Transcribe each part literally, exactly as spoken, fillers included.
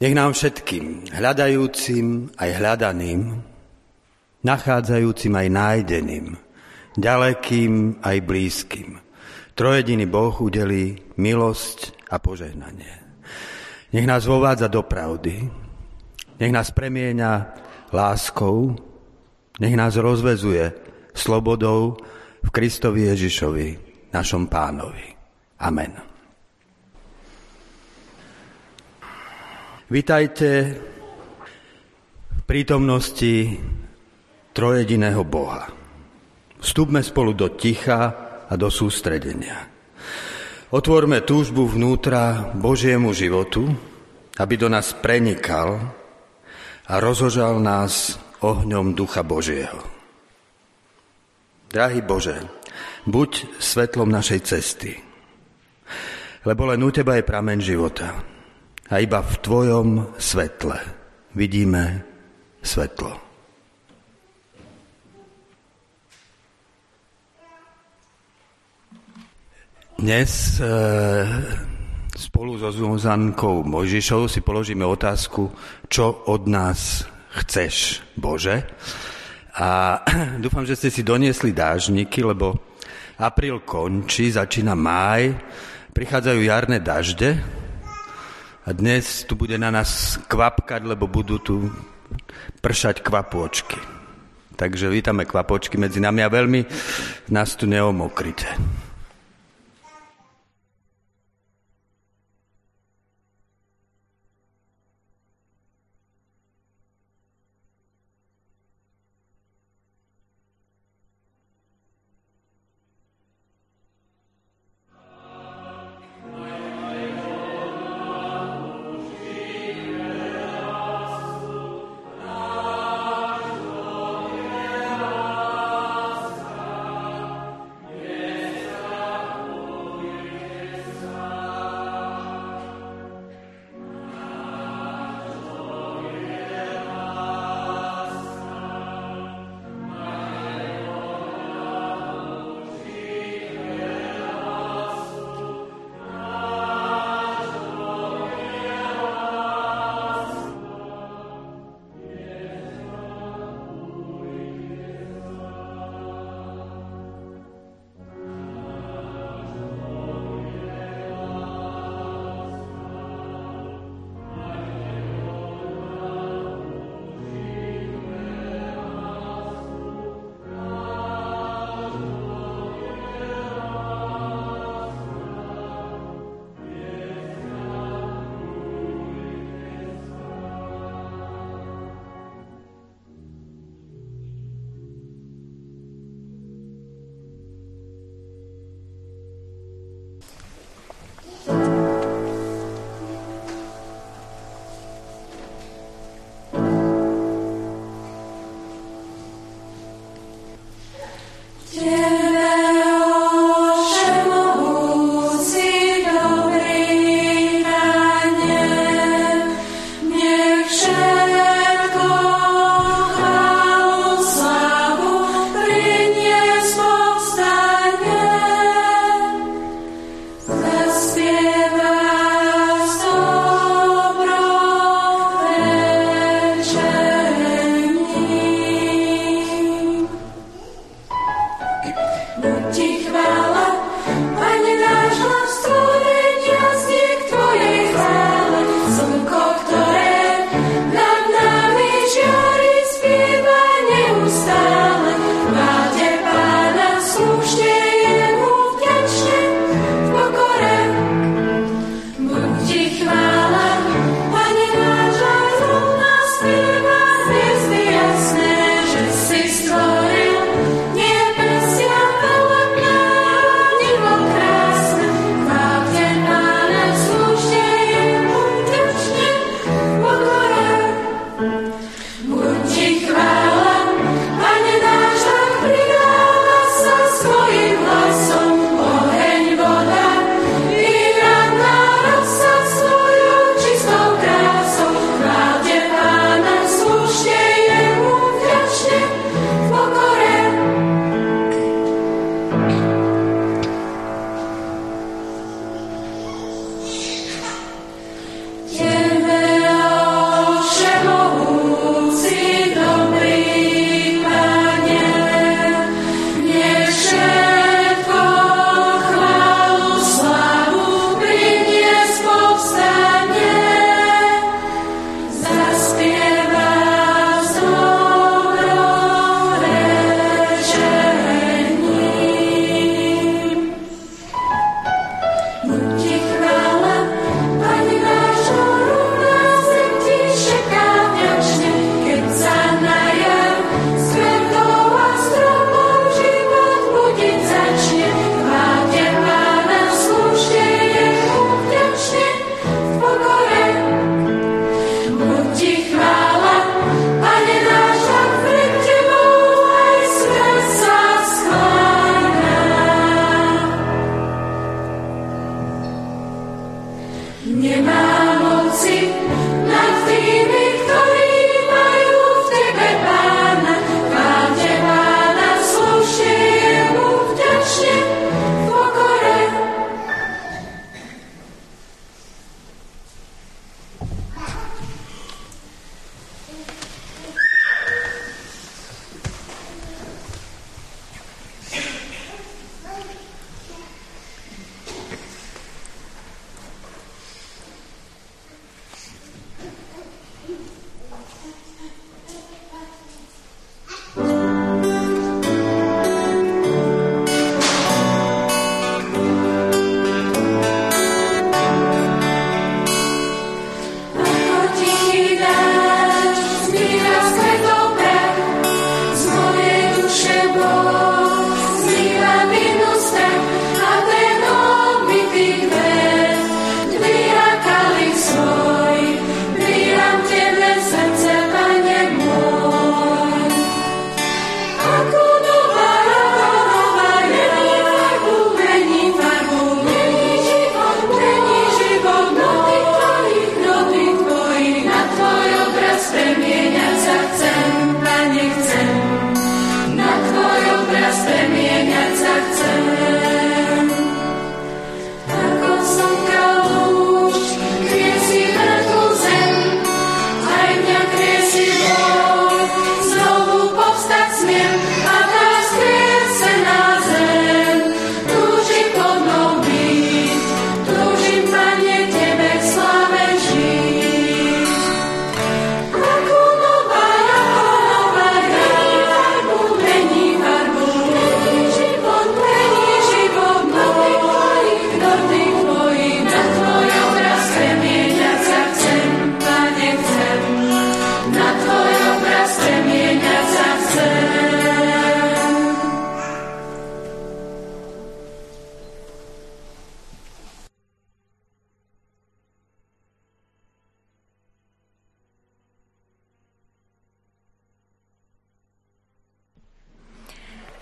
Nech nám všetkým, hľadajúcim aj hľadaným, nachádzajúcim aj nájdeným, ďalekým aj blízkym, trojediný Boh udelí milosť a požehnanie. Nech nás vovádza do pravdy, nech nás premieňa láskou, nech nás rozvezuje slobodou v Kristovi Ježišovi, našom Pánovi. Amen. Vitajte v prítomnosti trojediného Boha. Vstúpme spolu do ticha a do sústredenia. Otvorme túžbu vnútra Božiemu životu, aby do nás prenikal a rozhožal nás ohňom Ducha Božieho. Drahý Bože, buď svetlom našej cesty, lebo len u Teba je prameň života. A iba v Tvojom svetle vidíme svetlo. Dnes e, spolu so Zuzankou Mojžišovou si položíme otázku, čo od nás chceš, Bože. A dúfam, že ste si doniesli dážniky, lebo apríl končí, začína máj, prichádzajú jarné dažde. A dnes tu bude na nás kvapkať, lebo budú tu pršať kvapôčky. Takže vítame kvapôčky medzi nami a veľmi nás tu neomokrite.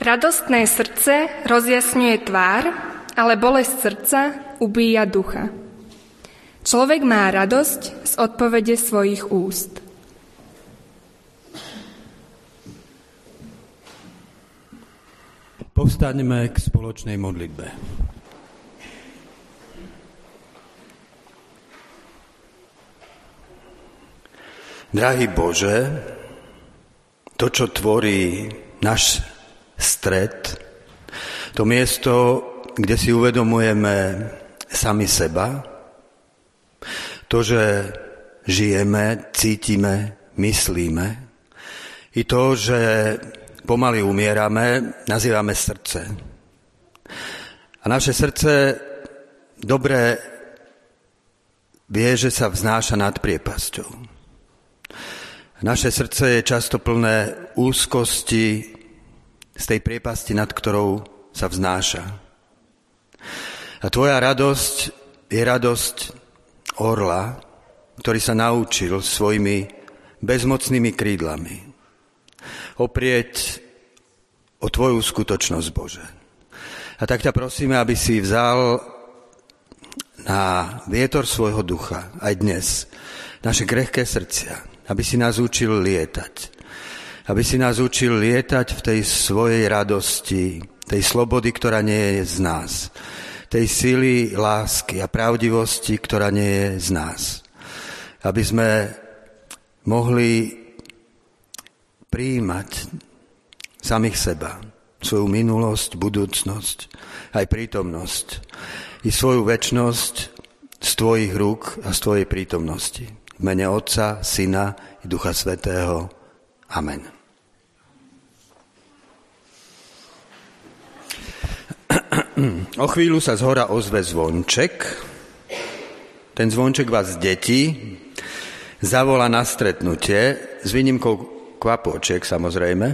Radostné srdce rozjasňuje tvár, ale bolesť srdca ubíja ducha. Človek má radosť z odpovede svojich úst. Povstaňme k spoločnej modlitbe. Drahý Bože, to, čo tvorí náš stred, to miesto, kde si uvedomujeme sami seba, to, že žijeme, cítime, myslíme, i to, že pomaly umierame, nazývame srdce. A naše srdce dobre vie, že sa vznáša nad priepasťou. Naše srdce je často plné úzkosti z tej priepasti, nad ktorou sa vznáša. A tvoja radosť je radosť orla, ktorý sa naučil svojimi bezmocnými krídlami oprieť o tvoju skutočnosť, Bože. A tak ťa prosíme, aby si vzal na vietor svojho ducha aj dnes naše krehké srdcia, aby si nás učil lietať. Aby si nás učil lietať v tej svojej radosti, tej slobody, ktorá nie je z nás. Tej sily lásky a pravdivosti, ktorá nie je z nás. Aby sme mohli prijímať samých seba, svoju minulosť, budúcnosť, aj prítomnosť i svoju večnosť z tvojich rúk a z tvojej prítomnosti. V mene Otca, Syna i Ducha Svätého. Amen. O chvíľu sa zhora ozve zvonček. Ten zvonček vás, deti, zavolá na stretnutie, s výnimkou kvapôčiek, samozrejme.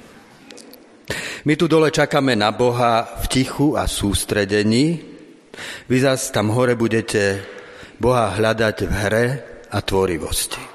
My tu dole čakáme na Boha v tichu a sústredení. Vy zas tam hore budete Boha hľadať v hre a tvorivosti.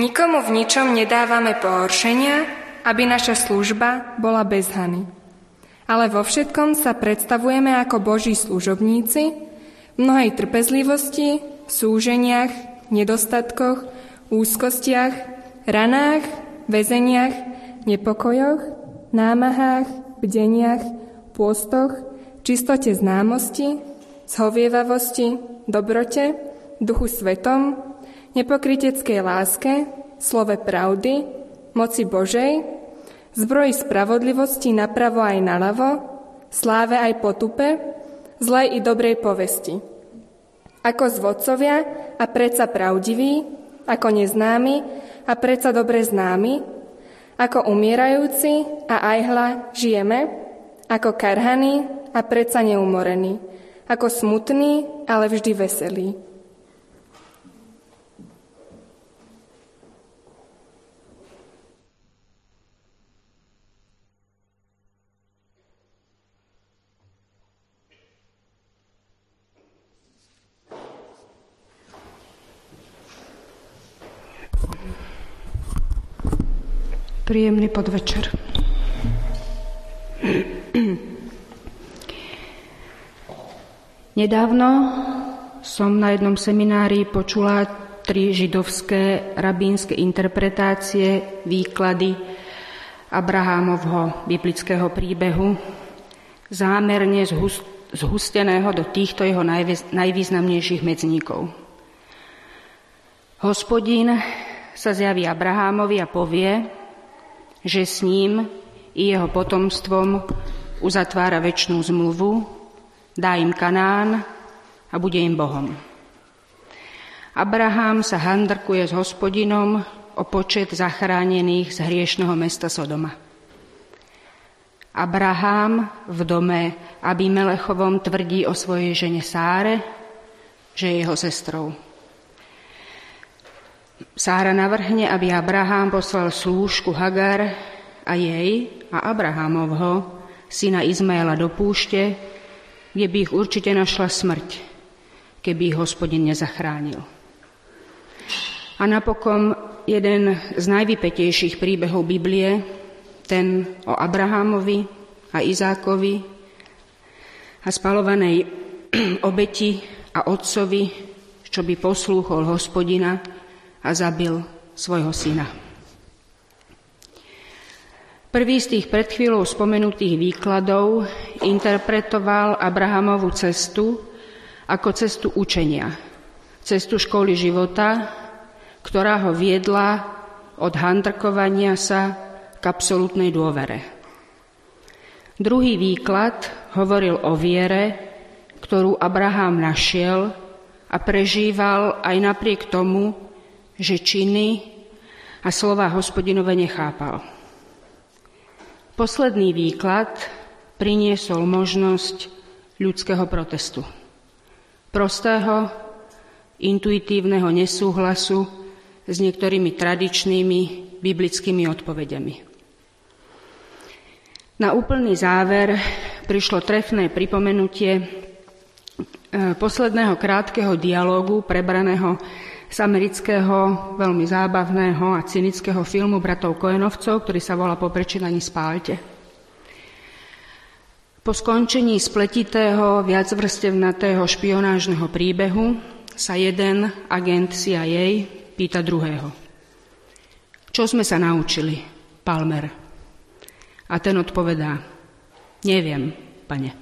Nikomu v ničom nedávame pohoršenia, aby naša služba bola bez hany. Ale vo všetkom sa predstavujeme ako Boží služobníci, v mnohej trpezlivosti, súženiach, nedostatkoch, úzkostiach, ranách, väzeniach, nepokojoch, námahách, bdeniach, pôstoch, čistote známosti, zhovievavosti, dobrote, duchu svetom, nepokryteckej láske, slove pravdy, moci Božej, zbroji spravodlivosti napravo aj naľavo, sláve aj potupe, zlej i dobrej povesti. Ako zvodcovia a predsa pravdiví, ako neznámi a predsa dobre známi, ako umierajúci a aj hľa žijeme, ako karhaní a predsa neumorení, ako smutní, ale vždy veselí. Príjemný podvečer. Nedávno som na jednom seminári počula tri židovské rabínske interpretácie, výklady Abrahámovho biblického príbehu, zámerne zhusteného do týchto jeho najvýznamnejších medzníkov. Hospodín sa zjaví Abrahámovi a povie, že s ním i jeho potomstvom uzatvára večnú zmluvu, dá im Kanán a bude im Bohom. Abrahám sa handrkuje s Hospodinom o počet zachránených z hriešného mesta Sodoma. Abrahám v dome Abimelechovom tvrdí o svojej žene Sáre, že je jeho sestrou. Sára navrhne, aby Abrahám poslal slúžku Hagar a jej a Abrahámovho syna Izmaela do púšte, kde by ich určite našla smrť, keby ich Hospodin nezachránil. A napokon jeden z najvypätejších príbehov Biblie, ten o Abrahámovi a Izákovi a spalovanej obeti a otcovi, čo by poslúchol Hospodina a zabil svojho syna. Prvý z tých pred chvíľou spomenutých výkladov interpretoval Abrahamovu cestu ako cestu učenia, cestu školy života, ktorá ho viedla od handrkovania sa k absolútnej dôvere. Druhý výklad hovoril o viere, ktorú Abraham našiel a prežíval aj napriek tomu, že činy a slová Hospodinove nechápal. Posledný výklad priniesol možnosť ľudského protestu. Prostého, intuitívneho nesúhlasu s niektorými tradičnými biblickými odpovediami. Na úplný záver prišlo trefné pripomenutie posledného krátkeho dialógu prebraného z amerického, veľmi zábavného a cynického filmu bratov Coenovcov, ktorý sa volá Po prečítaní spálte. Po skončení spletitého, viacvrstevnatého špionážneho príbehu sa jeden agent C I A pýta druhého. Čo sme sa naučili, Palmer? A ten odpovedá, neviem, pane.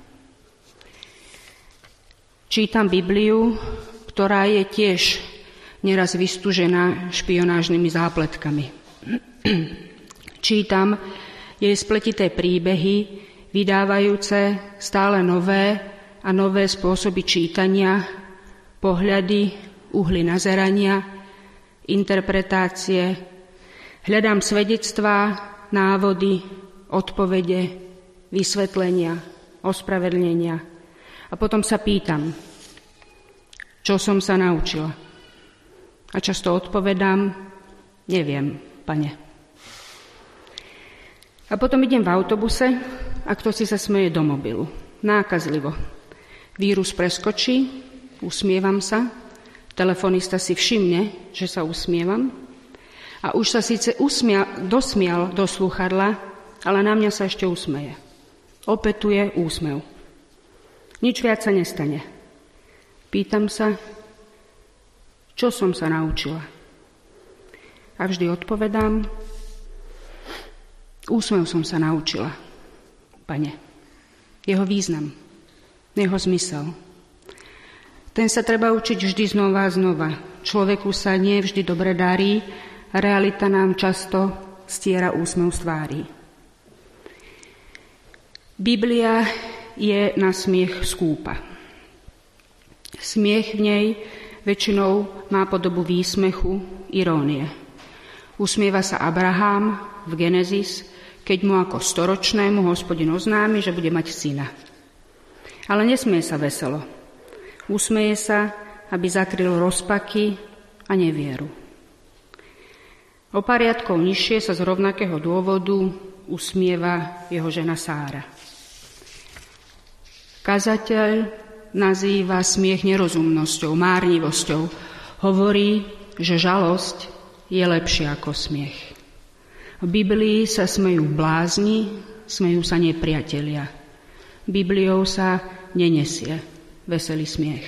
Čítam Bibliu, ktorá je tiež neraz vystúžená špionážnymi zápletkami. Čítam jej spletité príbehy, vydávajúce stále nové a nové spôsoby čítania, pohľady, uhly nazerania, interpretácie. Hľadám svedectvá, návody, odpovede, vysvetlenia, ospravedlnenia. A potom sa pýtam, čo som sa naučila. A často odpovedám, neviem, pane. A potom idem v autobuse a kto si sa smeje do mobilu. Nákazlivo. Vírus preskočí, usmievam sa, telefonista si všimne, že sa usmievam A už sa síce usmial, dosmial do slúchadla, ale na mňa sa ešte usmeje. Opetuje úsmev. Nič viac sa nestane. Pýtam sa, čo som sa naučila. A vždy odpovedám, úsmev som sa naučila, Pane. Jeho význam, jeho zmysel. Ten sa treba učiť vždy znova a znova. Človeku sa nie vždy dobre darí, realita nám často stiera úsmev z tvári. Biblia je na smiech skúpa. Smiech v nej väčšinou má podobu výsmechu, irónie. Usmieva sa Abraham v Genesis, keď mu ako storočnému Hospodin oznámi, že bude mať syna. Ale nesmie sa veselo. Usmeje sa, aby zakryl rozpaky a nevieru. O pár riadkov nižšie sa z rovnakého dôvodu usmieva jeho žena Sára. Kazateľ nazýva smiech nerozumnosťou, márnivosťou. Hovorí, že žalosť je lepšia ako smiech. V Biblii sa smejú blázni, smejú sa nepriatelia. Bibliou sa nenesie veselý smiech.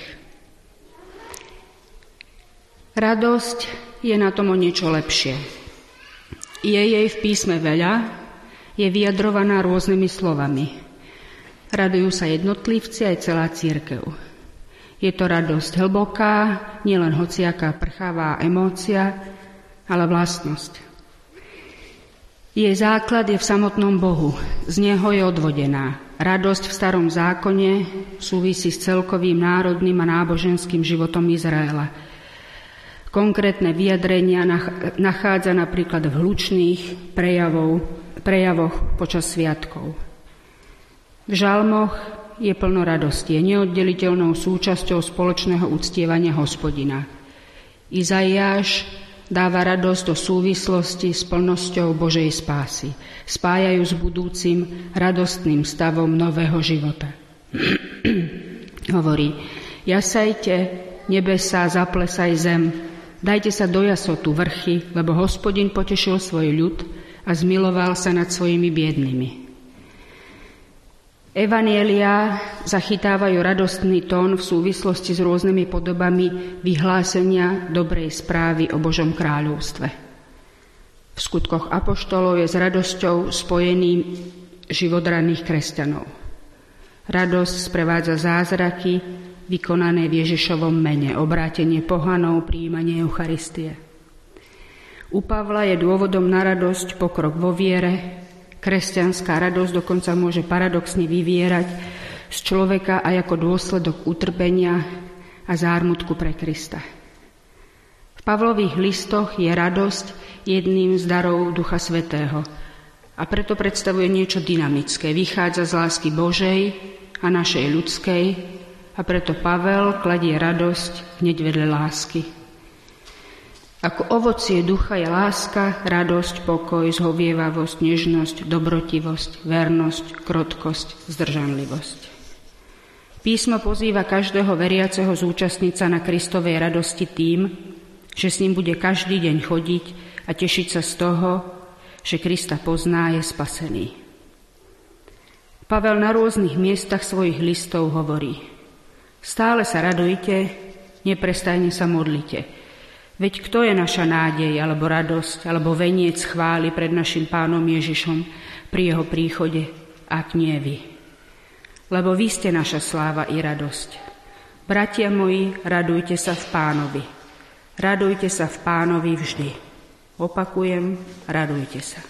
Radosť je na tom o niečo lepšie. Je jej v písme veľa, je vyjadrovaná rôznymi slovami. Radujú sa jednotlivci aj celá cirkev. Je to radosť hlboká, nielen hociaká prchavá emócia, ale vlastnosť. Jej základ je v samotnom Bohu, z neho je odvodená. Radosť v starom zákone súvisí s celkovým národným a náboženským životom Izraela. Konkrétne vyjadrenia nachádza napríklad v hlučných prejavov, prejavoch počas sviatkov. V žalmoch je plno radosti, je neoddeliteľnou súčasťou spoločného uctievania Hospodina. Izaiáš dáva radosť do súvislosti s plnosťou Božej spásy. Spájajú s budúcim radostným stavom nového života. Hovorí, jasajte, nebesá, zaplesaj zem, dajte sa do jasotu vrchy, lebo Hospodin potešil svoj ľud a zmiloval sa nad svojimi biednými. Evanjelia zachytávajú radostný tón v súvislosti s rôznymi podobami vyhlásenia dobrej správy o Božom kráľovstve. V skutkoch apoštolov je s radosťou spojený život raných kresťanov. Radosť sprevádza zázraky vykonané v Ježišovom mene, obrátenie pohanov, prijímanie Eucharistie. U Pavla je dôvodom na radosť pokrok vo viere. Kresťanská radosť dokonca môže paradoxne vyvierať z človeka aj ako dôsledok utrpenia a zármutku pre Krista. V Pavlových listoch je radosť jedným z darov Ducha Svätého a preto predstavuje niečo dynamické. Vychádza z lásky Božej a našej ľudskej a preto Pavel kladie radosť hneď vedľa lásky. Ako ovocie ducha je láska, radosť, pokoj, zhovievavosť, nežnosť, dobrotivosť, vernosť, krotkosť, zdržanlivosť. Písmo pozýva každého veriaceho zúčastniť sa na Kristovej radosti tým, že s ním bude každý deň chodiť a tešiť sa z toho, že Krista pozná, je spasený. Pavel na rôznych miestach svojich listov hovorí: stále sa radujte, neprestajne sa modlite. Veď kto je naša nádej, alebo radosť, alebo veniec chvály pred našim Pánom Ježišom pri jeho príchode, ak nie vy? Lebo vy ste naša sláva i radosť. Bratia moji, radujte sa v Pánovi. Radujte sa v Pánovi vždy. Opakujem, radujte sa.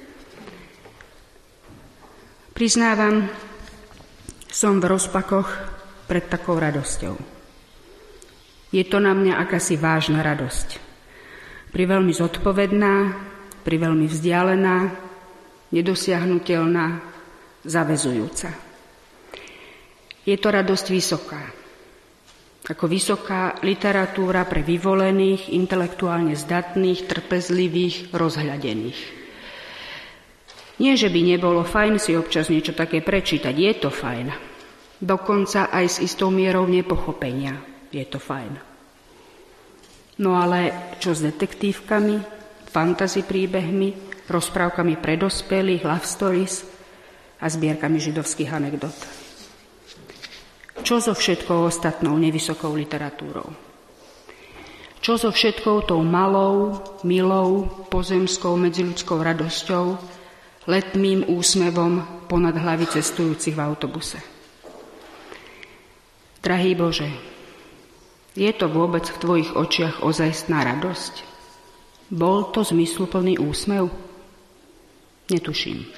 Priznávam, som v rozpakoch pred takou radosťou. Je to na mňa akási vážna radosť. Priveľmi zodpovedná, priveľmi vzdialená, nedosiahnuteľná, zaväzujúca. Je to radosť vysoká. Ako vysoká literatúra pre vyvolených, intelektuálne zdatných, trpezlivých, rozhľadených. Nie, že by nebolo fajn si občas niečo také prečítať, je to fajn. Dokonca aj s istou mierou nepochopenia. Je to fajn. No ale čo s detektívkami, fantasy príbehmi, rozprávkami pre dospelých, love stories a zbierkami židovských anekdot. Čo so všetkou ostatnou nevysokou literatúrou? Čo so všetkou tou malou, milou, pozemskou, medziľudskou radosťou, letmým úsmevom ponad hlavy cestujúcich v autobuse? Drahý Bože, je to vôbec v Tvojich očiach ozajstná radosť? Bol to zmysluplný úsmev? Netuším.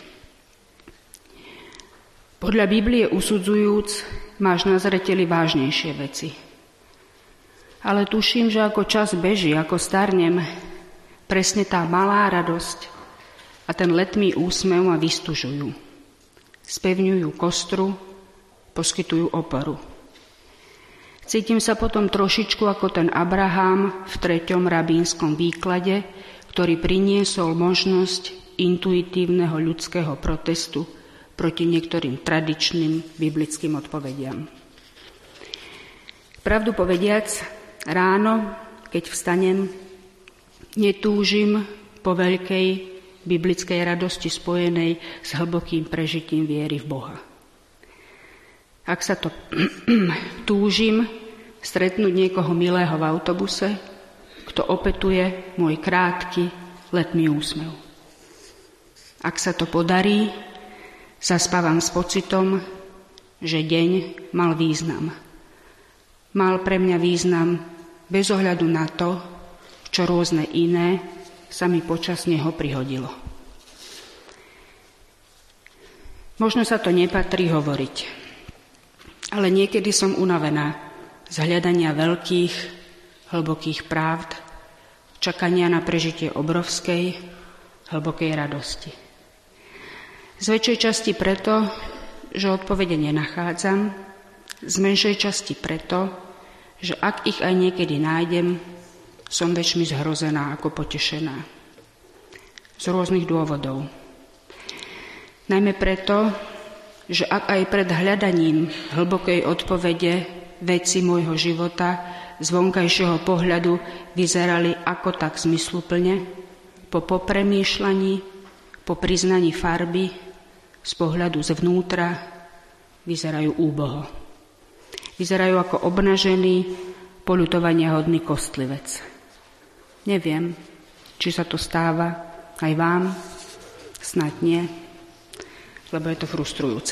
Podľa Biblie usudzujúc, máš na zreteli vážnejšie veci. Ale tuším, že ako čas beží, ako starnem, presne tá malá radosť a ten letmý úsmev ma vystužujú. Spevňujú kostru, poskytujú oporu. Cítim sa potom trošičku ako ten Abraham v treťom rabínskom výklade, ktorý priniesol možnosť intuitívneho ľudského protestu proti niektorým tradičným biblickým odpovediam. Pravdu povediac, ráno, keď vstanem, netúžim po veľkej biblickej radosti spojenej s hlbokým prežitím viery v Boha. Ak sa to túžim stretnúť niekoho milého v autobuse, kto opetuje môj krátky letný úsmev. Ak sa to podarí, zaspávam s pocitom, že deň mal význam. Mal pre mňa význam bez ohľadu na to, čo rôzne iné sa mi počas neho prihodilo. Možno sa to nepatrí hovoriť, ale niekedy som unavená z hľadania veľkých, hlbokých pravd, čakania na prežitie obrovskej, hlbokej radosti. Z väčšej časti preto, že odpovede nenachádzam, z menšej časti preto, že ak ich aj niekedy nájdem, som väčšmi zhrozená ako potešená. Z rôznych dôvodov. Najmä preto, že ak aj pred hľadaním hlbokej odpovede veci môjho života z vonkajšieho pohľadu vyzerali ako tak zmysluplne, po popremýšľaní, po priznaní farby, z pohľadu zvnútra vyzerajú úboho. Vyzerajú ako obnažený, poľutovania hodný kostlivec. Neviem, či sa to stáva aj vám, snáď nie, lebo je to frustrujúce.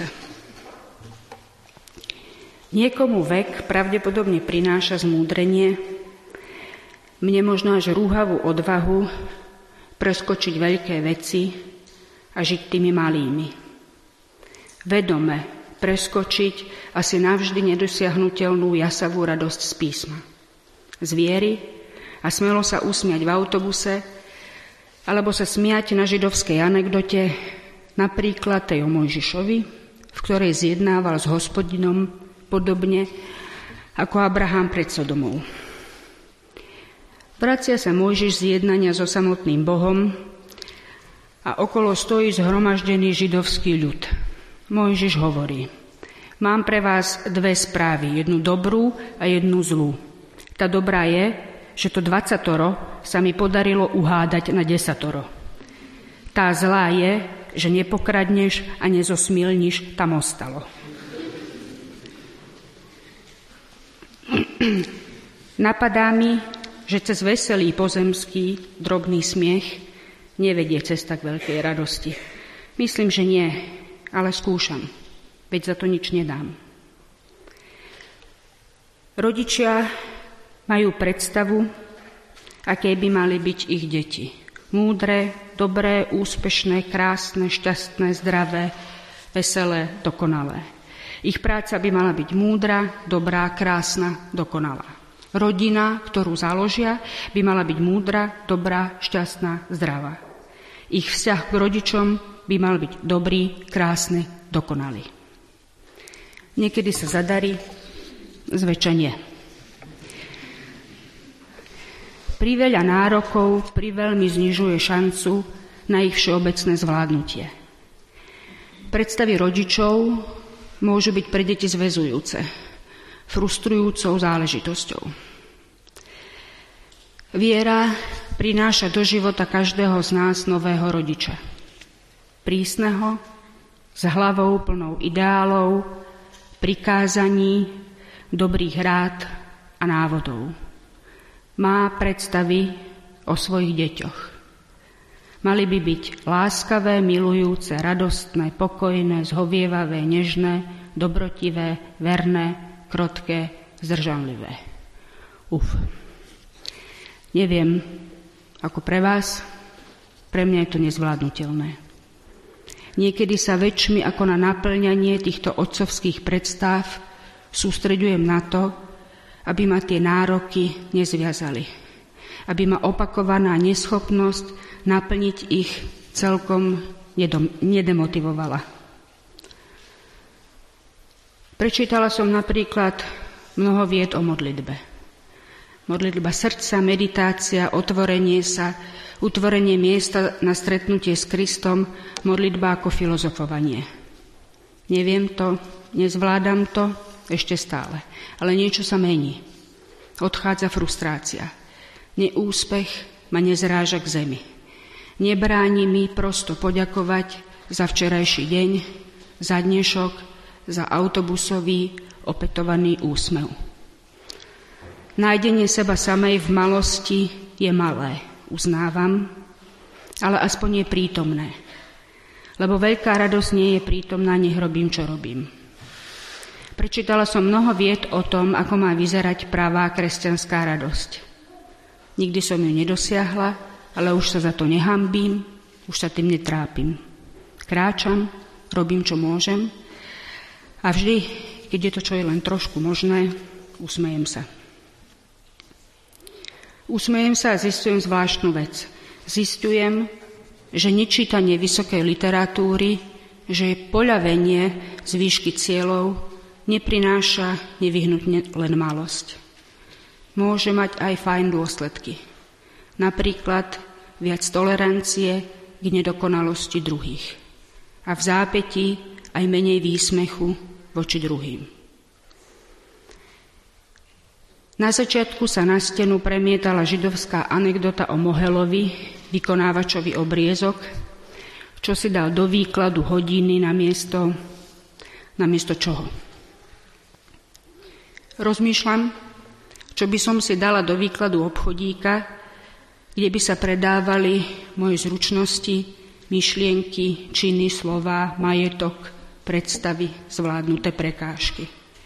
Niekomu vek pravdepodobne prináša zmúdrenie, mne možno až rúhavú odvahu preskočiť veľké veci a žiť tými malými. Vedome preskočiť asi navždy nedosiahnuteľnú jasavú radosť z písma. Z viery a smelo sa usmiať v autobuse alebo sa smiať na židovskej anekdote, napríklad tej o Mojžišovi, v ktorej zjednával s Hospodinom podobne ako Abraham pred Sodomou. Vracia sa Mojžiš z jednania so samotným Bohom a okolo stojí zhromaždený židovský ľud. Mojžiš hovorí: mám pre vás dve správy, jednu dobrú a jednu zlú. Tá dobrá je, že to dvacatoro sa mi podarilo uhádať na desatoro. Tá zlá je, že nepokradneš a nezosmilníš, tam ostalo. Napadá mi, že cez veselý pozemský drobný smiech nevedie cesta k veľkej radosti. Myslím, že nie, ale skúšam, veď za to nič nedám. Rodičia majú predstavu, aké by mali byť ich deti. Múdre, dobré, úspešné, krásne, šťastné, zdravé, veselé, dokonalé. Ich práca by mala byť múdra, dobrá, krásna, dokonalá. Rodina, ktorú založia, by mala byť múdra, dobrá, šťastná, zdravá. Ich vzťah k rodičom by mal byť dobrý, krásny, dokonalý. Niekedy sa zadarí, zväčša nie. Priveľa nárokov priveľmi znižuje šancu na ich všeobecné zvládnutie. Predstavy rodičov môžu byť pre deti zväzujúce, frustrujúcou záležitosťou. Viera prináša do života každého z nás nového rodiča. Prísneho, s hlavou plnou ideálov, prikázaní, dobrých rád a návodov. Má predstavy o svojich deťoch. Mali by byť láskavé, milujúce, radostné, pokojné, zhovievavé, nežné, dobrotivé, verné, krotké, zdržanlivé. Uf. Neviem, ako pre vás, pre mňa je to nezvládnutelné. Niekedy sa väčšmi ako na naplňanie týchto otcovských predstáv sústreďujem na to, aby ma tie nároky nezviazali. Aby ma opakovaná neschopnosť naplniť ich celkom nedemotivovala. Prečítala som napríklad mnoho vied o modlitbe. Modlitba srdca, meditácia, otvorenie sa, utvorenie miesta na stretnutie s Kristom, modlitba ako filozofovanie. Neviem to, nezvládam to, ešte stále. Ale niečo sa mení. Odchádza frustrácia. Neúspech ma nezráža k zemi. Nebráni mi prosto poďakovať za včerajší deň, za dnešok, za autobusový opätovaný úsmev. Nájdenie seba samej v malosti je malé, uznávam, ale aspoň je prítomné. Lebo veľká radosť nie je prítomná, nech robím, čo robím. Prečítala som mnoho vied o tom, ako má vyzerať pravá kresťanská radosť. Nikdy som ju nedosiahla, ale už sa za to nehanbím, už sa tým netrápim. Kráčam, robím, čo môžem a vždy, keď je to čo je len trošku možné, usmejem sa. Usmejem sa a zistujem zvláštnu vec. Zistujem, že nečítanie vysokej literatúry, že je poľavenie z výšky cieľov neprináša nevyhnutne len malosť. Môže mať aj fajn dôsledky. Napríklad viac tolerancie k nedokonalosti druhých. A v zápätí aj menej výsmechu voči druhým. Na začiatku sa na stenu premietala židovská anekdota o Mohelovi, vykonávačovi obriezok, čo si dal do výkladu hodiny namiesto, namiesto čoho. Rozmýšľam, čo by som si dala do výkladu obchodíka, kde by sa predávali moje zručnosti, myšlienky, činy, slová, majetok, predstavy, zvládnuté prekážky.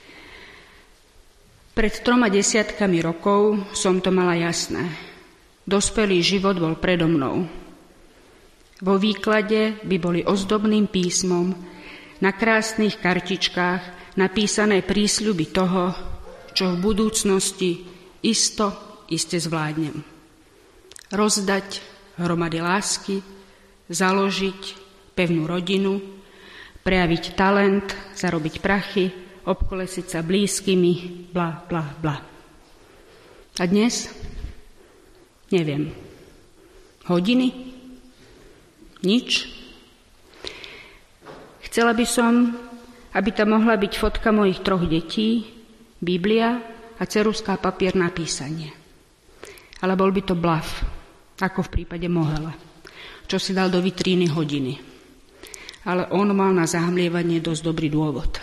Pred troma desiatkami rokov som to mala jasné. Dospelý život bol predo mnou. Vo výklade by boli ozdobným písmom na krásnych kartičkách napísané prísľuby toho, čo v budúcnosti isto, iste zvládnem. Rozdať hromady lásky, založiť pevnú rodinu, prejaviť talent, zarobiť prachy, obkolesiť sa blízkymi, bla, bla, bla. A dnes? Neviem. Hodiny? Nič? Chcela by som, aby tam mohla byť fotka mojich troch detí, Biblia a ceruzka papier na písanie. Ale bol by to blaf, ako v prípade Mohela, čo si dal do vitríny hodiny. Ale on mal na zahmlievanie dosť dobrý dôvod.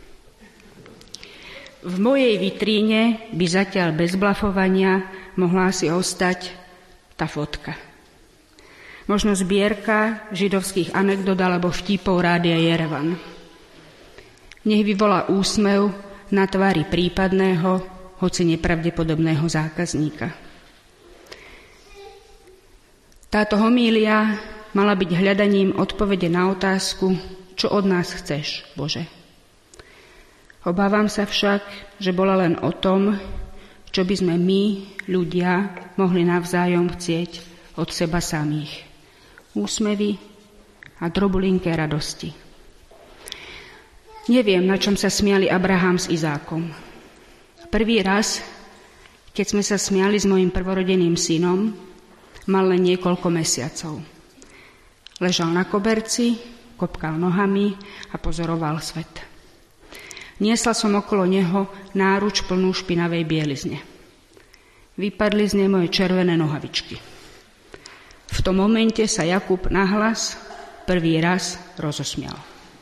V mojej vitríne by zatiaľ bez blafovania mohla si ostať tá fotka. Možno zbierka židovských anekdot alebo vtipov Rádia Jerevan. Nech vyvolá úsmev na tvári prípadného, hoci nepravdepodobného zákazníka. Táto homília mala byť hľadaním odpovede na otázku, čo od nás chceš, Bože. Obávam sa však, že bola len o tom, čo by sme my, ľudia, mohli navzájom chcieť od seba samých. Úsmevy a drobulinké radosti. Neviem, na čom sa smiali Abraham s Izákom. Prvý raz, keď sme sa smiali s mojim prvorodeným synom, mal len niekoľko mesiacov. Ležal na koberci, kopkal nohami a pozoroval svet. Niesla som okolo neho náruč plnú špinavej bielizne. Vypadli z nej moje červené nohavičky. V tom momente sa Jakub nahlas prvý raz rozosmial.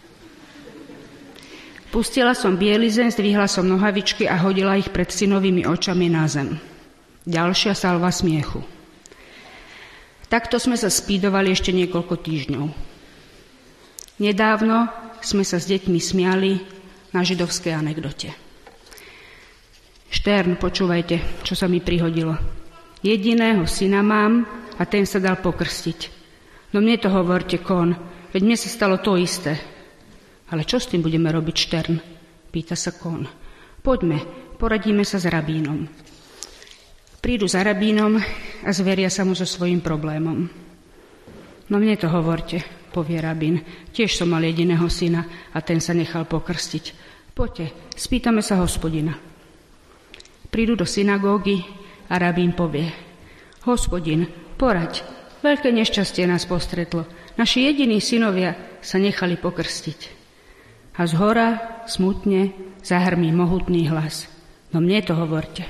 Pustila som bielizeň, zdvihla som nohavičky a hodila ich pred synovými očami na zem. Ďalšia salva smiechu. Takto sme sa spídovali ešte niekoľko týždňov. Nedávno sme sa s deťmi smiali na židovskej anekdote. Štern, počúvajte, čo sa mi prihodilo. Jediného syna mám a ten sa dal pokrstiť. No mne to hovorte, Kon, veď mne sa stalo to isté. Ale čo s tým budeme robiť, Štern? Pýta sa Kon. Poďme, poradíme sa s rabínom. Prídu za rabínom a zveria sa mu so svojím problémom. No mne to hovorte, povie rabín. Tiež som mal jediného syna a ten sa nechal pokrstiť. Poďte, spýtame sa Hospodina. Prídu do synagógy a rabín povie. Hospodin, poraď, veľké nešťastie nás postretlo. Naši jediní synovia sa nechali pokrstiť. A zhora, smutne, zahrmí mohutný hlas. No mne to hovorte.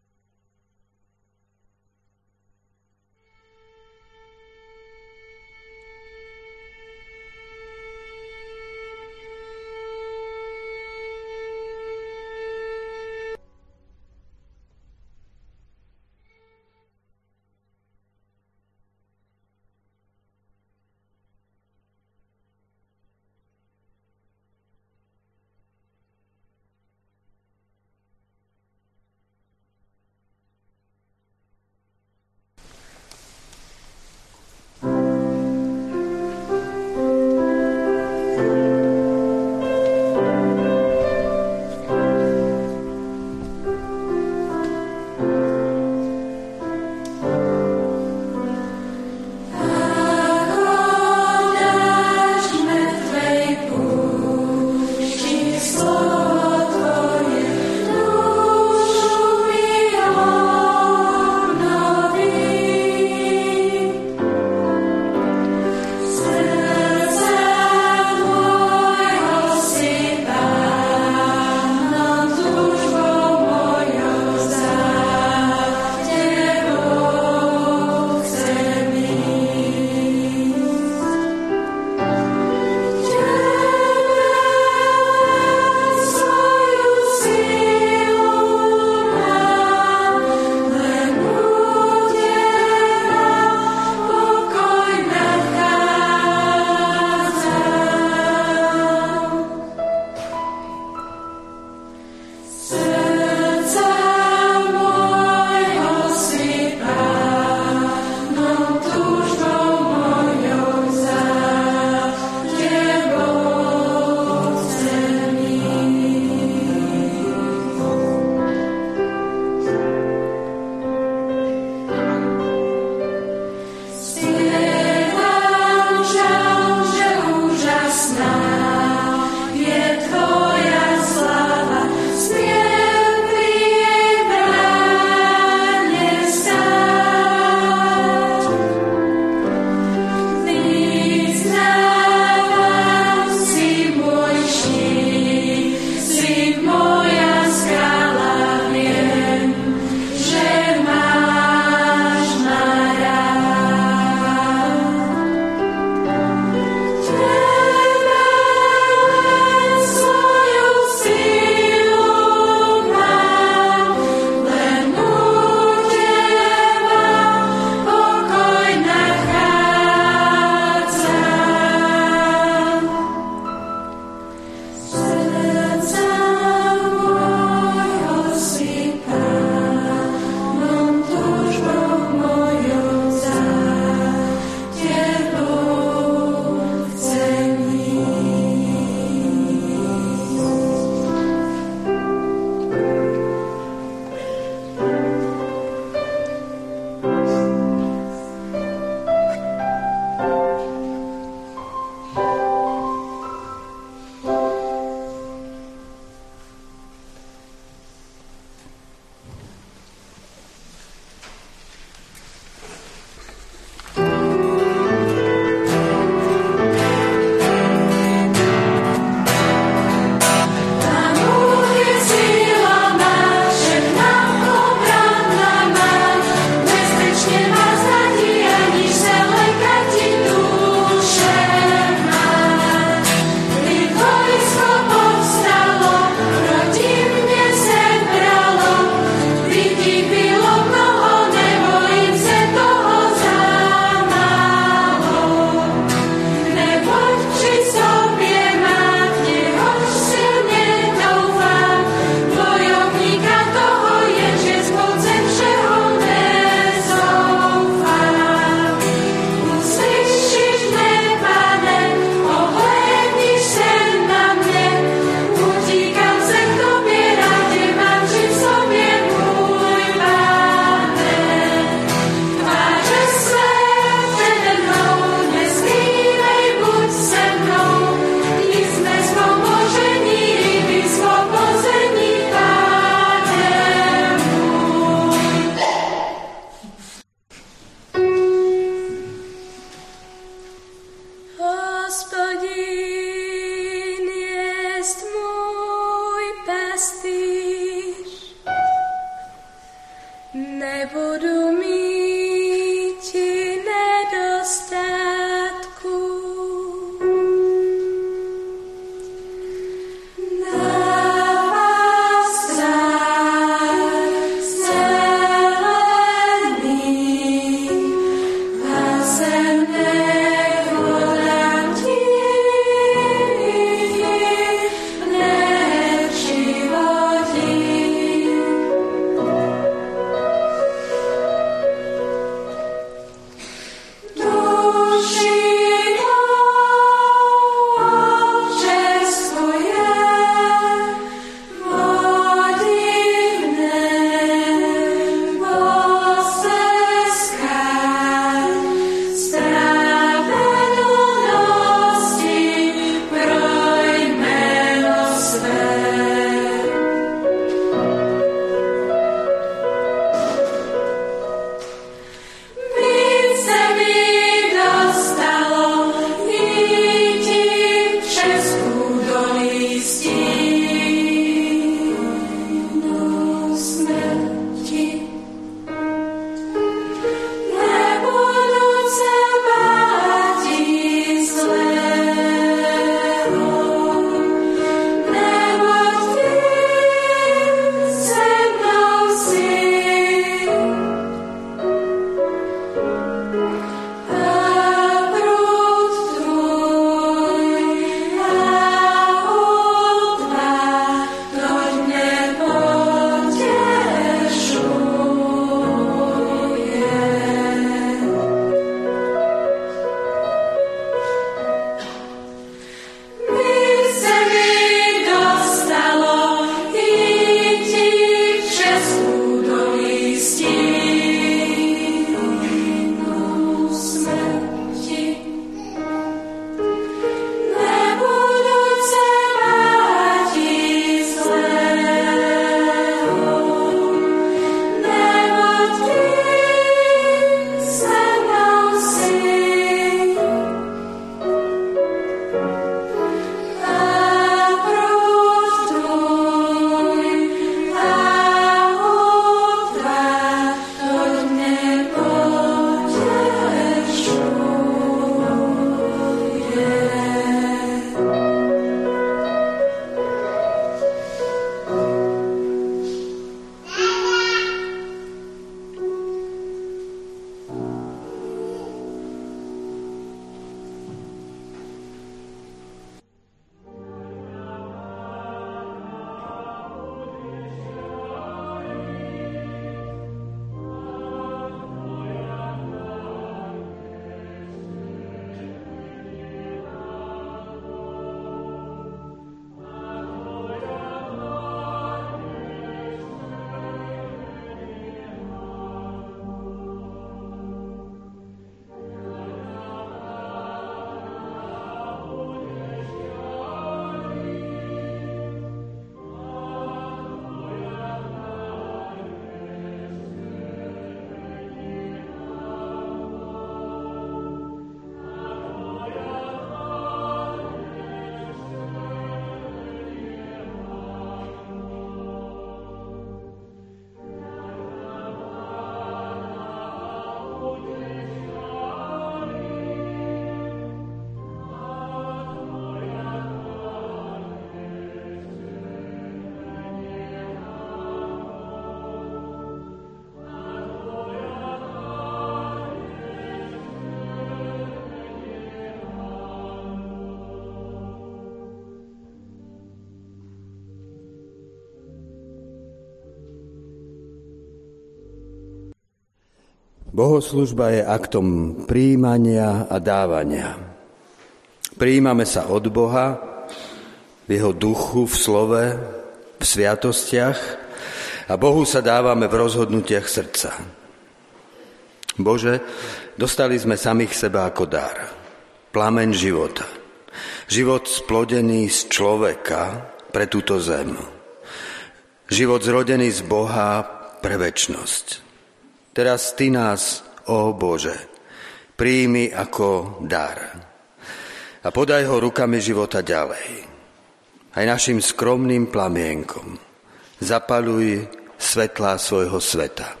Bohoslužba je aktom prijímania a dávania. Prijímame sa od Boha, v jeho duchu, v slove, v sviatostiach a Bohu sa dávame v rozhodnutiach srdca. Bože, dostali sme samých seba ako dar, plameň života. Život splodený z človeka pre túto zem. Život zrodený z Boha pre večnosť. Teraz Ty nás, ó Bože, príjmi ako dar a podaj ho rukami života ďalej. Aj našim skromným plamienkom zapaľuj svetlá svojho sveta.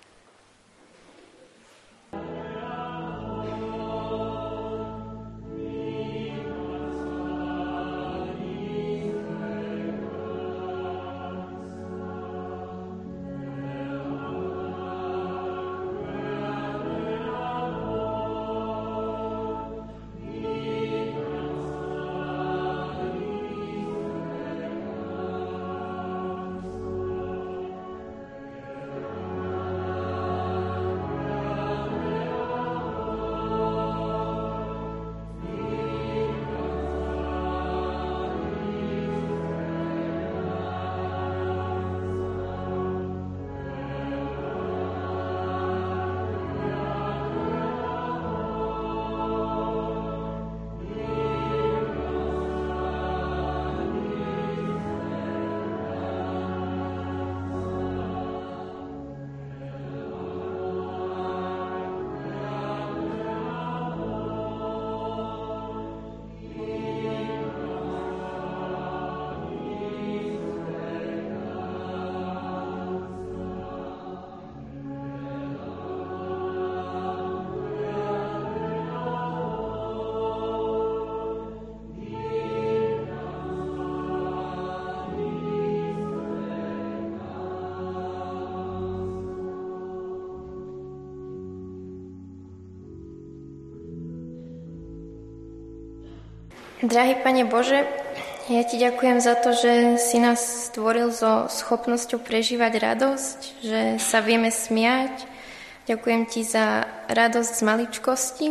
Drahý Pane Bože, ja Ti ďakujem za to, že si nás stvoril so schopnosťou prežívať radosť, že sa vieme smiať. Ďakujem Ti za radosť z maličkosti.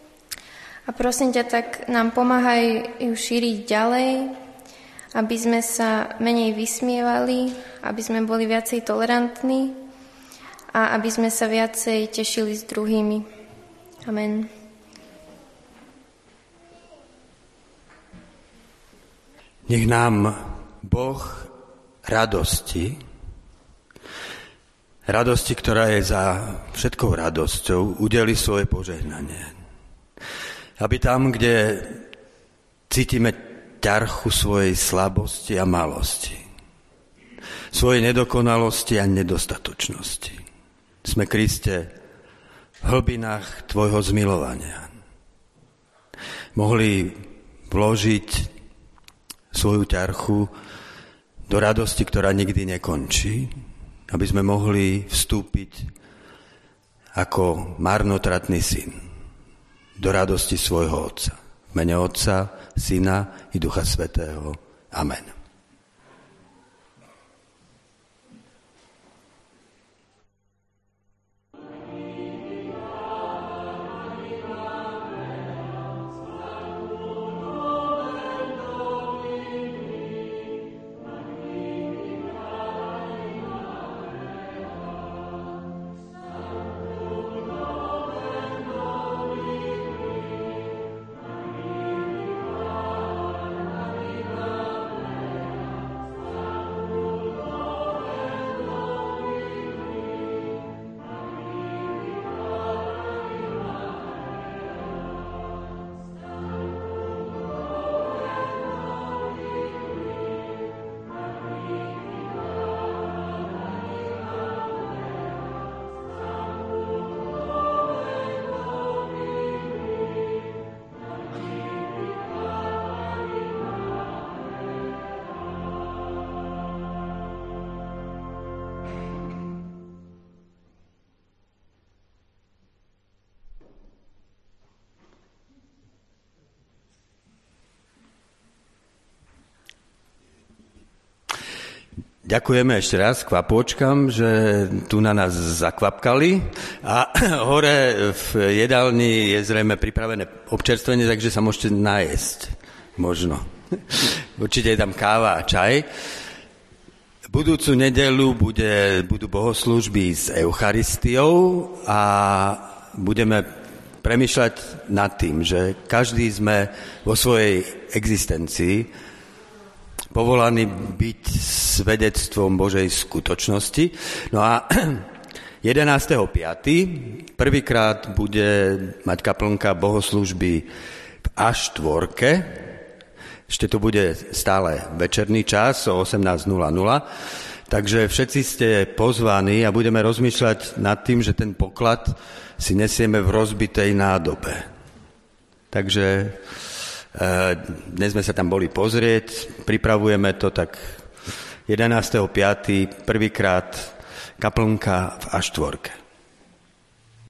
A prosím ťa, tak nám pomáhaj ju šíriť ďalej, aby sme sa menej vysmievali, aby sme boli viacej tolerantní a aby sme sa viacej tešili s druhými. Amen. Nech nám Boh radosti, radosti, ktorá je za všetkou radosťou, udeli svoje požehnanie. Aby tam, kde cítime ťarchu svojej slabosti a malosti, svojej nedokonalosti a nedostatočnosti, sme, Kriste, v hlbinách Tvojho zmilovania mohli vložiť svoju ťarchu do radosti, ktorá nikdy nekončí, aby sme mohli vstúpiť ako marnotratný syn do radosti svojho Otca. V mene Otca, Syna i Ducha Svätého. Amen. Ďakujeme ešte raz kvapôčkam, že tu na nás zakvapkali a hore v jedálni je zrejme pripravené občerstvenie, takže sa môžete najesť. Možno. Určite je tam káva a čaj. Budúcu nedeľu bude, budú bohoslúžby s Eucharistiou a budeme premýšľať nad tým, že každý sme vo svojej existencii povolaný byť svedectvom Božej skutočnosti. No a jedenásteho piateho prvýkrát bude mať kaplnka bohoslúžby v á štyri. Ešte to bude stále večerný čas o osemnásť nula nula. Takže všetci ste pozvaní a budeme rozmýšľať nad tým, že ten poklad si nesieme v rozbitej nádobe. Takže dnes sme sa tam boli pozrieť, pripravujeme to, tak jedenásteho piateho prvýkrát kaplnka v á štyri.